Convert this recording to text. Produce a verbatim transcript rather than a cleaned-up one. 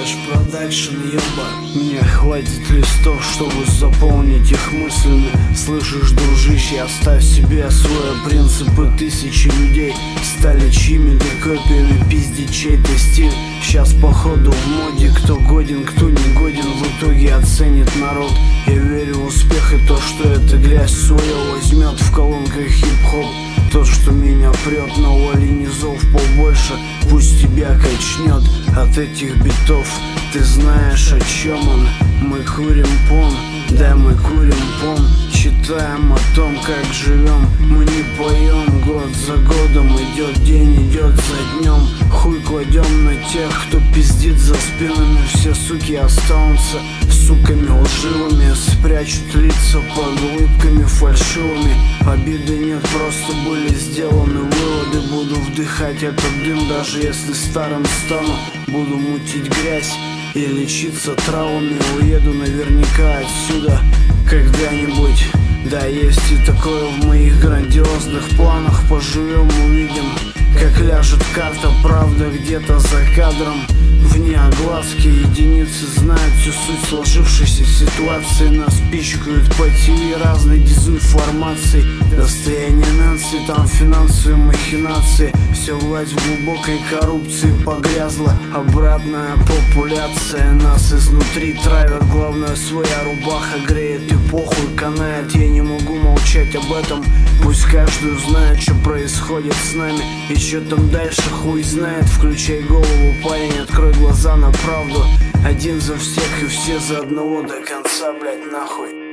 делаешь продакшн, еба. Мне хватит листов, чтобы заполнить их мыслями. Слышишь, дружище, оставь себе свои принципы. Тысячи людей стали чьими-то копиями, пиздить чей-то стиль. Сейчас походу в моде, кто годен, кто не годен, в итоге оценит народ. Я верю в успех и то, что эта грязь свою возьмет в колонках хип-хоп. То, что меня прет, на Оли низов побольше, пусть тебя качнет от этих битов. Ты знаешь, о чем он? Мы курим пон, да мы курим пон. Читаем о том, как живем, мы не поем. Год за годом идет день, идет за днем. Хуй кладем на тех, кто пиздит за спинами. Все суки останутся суками лживыми, спрячут лица под улыбками фальшивыми. Обиды нет, просто были сделаны выводы. Буду вдыхать этот дым, даже если старым стану. Буду мутить грязь и лечиться травами. Уеду наверняка отсюда когда-нибудь. Да, есть и такое в моих грандиозных планах. Поживем, увидим, как ляжет карта. Правда где-то за кадром, вне огласки. Единицы знают всю суть сложившейся ситуации. Нас пичкают по ТВ разной дезинформацией. Достояние нации, там финансовые махинации. Все власть в глубокой коррупции погрязла. Обратная популяция нас изнутри травят. Главное, своя рубаха греет и похуй канает. Я не могу молчать об этом. Пусть каждый узнает, что происходит с нами. И что там дальше, хуй знает. Включай голову, парень, открой глаза на правду. Один за всех и все за одного до конца, блять, нахуй.